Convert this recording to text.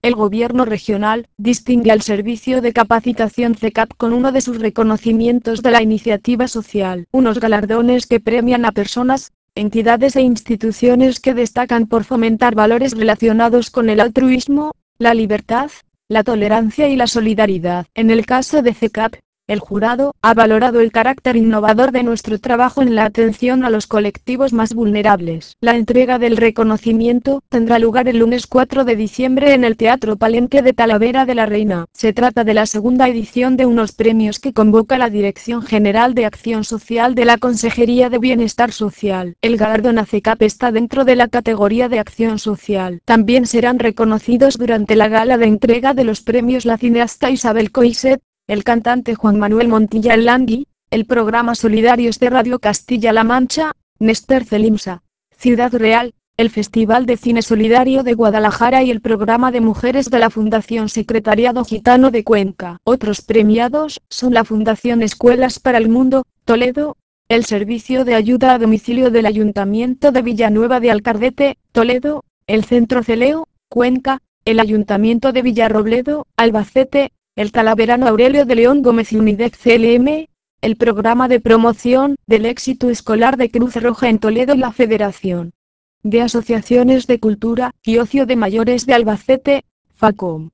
El gobierno regional distingue al servicio de capacitación CECAP con uno de sus reconocimientos de la iniciativa social, unos galardones que premian a personas, entidades e instituciones que destacan por fomentar valores relacionados con el altruismo, la libertad, la tolerancia y la solidaridad. En el caso de CECAP, el jurado ha valorado el carácter innovador de nuestro trabajo en la atención a los colectivos más vulnerables. La entrega del reconocimiento tendrá lugar el lunes 4 de diciembre en el Teatro Palenque de Talavera de la Reina. Se trata de la segunda edición de unos premios que convoca la Dirección General de Acción Social de la Consejería de Bienestar Social. El galardón a CECAP está dentro de la categoría de acción social. También serán reconocidos durante la gala de entrega de los premios la cineasta Isabel Coixet, el cantante Juan Manuel Montilla el Langui, el programa Solidarios de Radio Castilla-La Mancha, Néstor Celimsa, Ciudad Real, el Festival de Cine Solidario de Guadalajara y el programa de mujeres de la Fundación Secretariado Gitano de Cuenca. Otros premiados son la Fundación Escuelas para el Mundo, Toledo, el Servicio de Ayuda a Domicilio del Ayuntamiento de Villanueva de Alcardete, Toledo, el Centro Celeo, Cuenca, el Ayuntamiento de Villarrobledo, Albacete, el Talaverano Aurelio de León Gómez y UNIDEC CLM, el Programa de Promoción del Éxito Escolar de Cruz Roja en Toledo y la Federación de Asociaciones de Cultura y Ocio de Mayores de Albacete, FACOM.